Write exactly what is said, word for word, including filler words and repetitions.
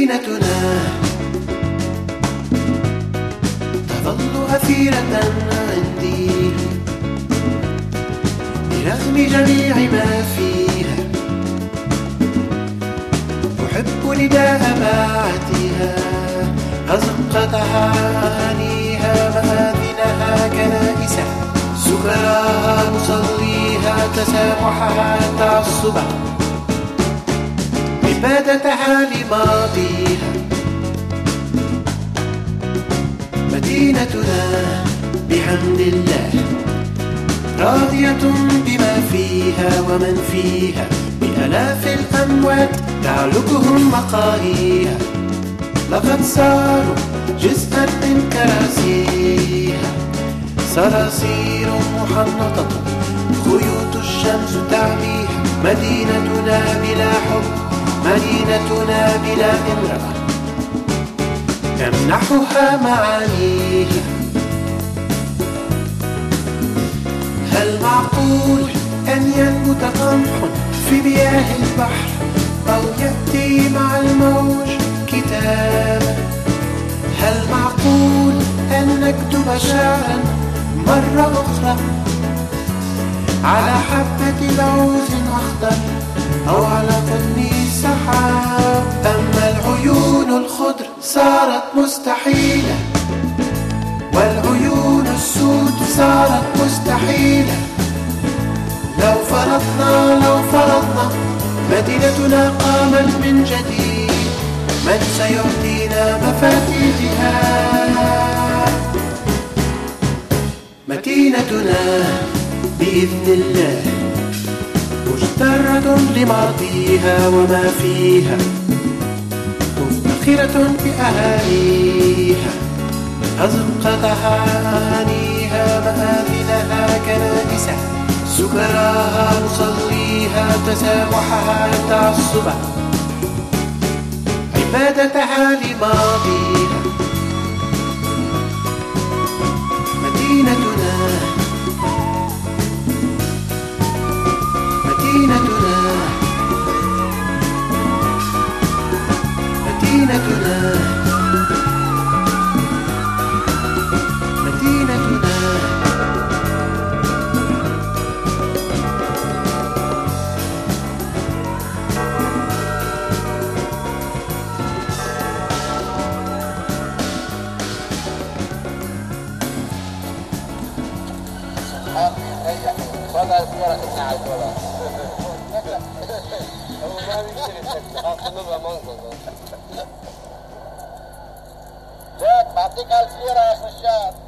مدينتنا تظل أثيرة عندي برغم جميع ما فيها. أحب نداء باعتها، أزقتها أغانيها، مآذنها كنائسها، سكراها مصليها، تسامحها تعصبها، عبادتها لماضيها. مدينتنا بحمد الله راضية بما فيها ومن فيها، بآلاف الأموات تعلقهم مقاهيها، لقد صاروا جزءا من كراسيها، صراصير محنطة خيوط الشمس تعبيها. مدينتنا بلا حب، مدينتنا بلا امرأة تمنحها معانيها. هل معقول أن ينبت قمح في مياه البحر أو يأتي مع الموج كتابا؟ هل معقول أن نكتب شعرا مرة أخرى على حبة لوز أخضر أو على قرن سحاب؟ أما العيون الخضر صارت مستحيلة، والعيون السود صارت مستحيلة. لو فرضنا لو فرضنا مدينتنا قامت من جديد، من سيعطينا مفاتيحها؟ مدينتنا بإذن الله مجترة لماضيها وما فيها، مفتخرة بأهاليها، أزقتها أغانيها، مآذنها كنائسها، سكراها مصليها، تسامحها تعصبها، عبادتها لماضيها. مدينتنا مدينتنا مدينتنا مدينتنا وضع السيارة تبنى على الوضع هو ما بيشتري التكسي خاصة نبقى منقذ. جاك بعطيك على السيارة يا أخي الشاب.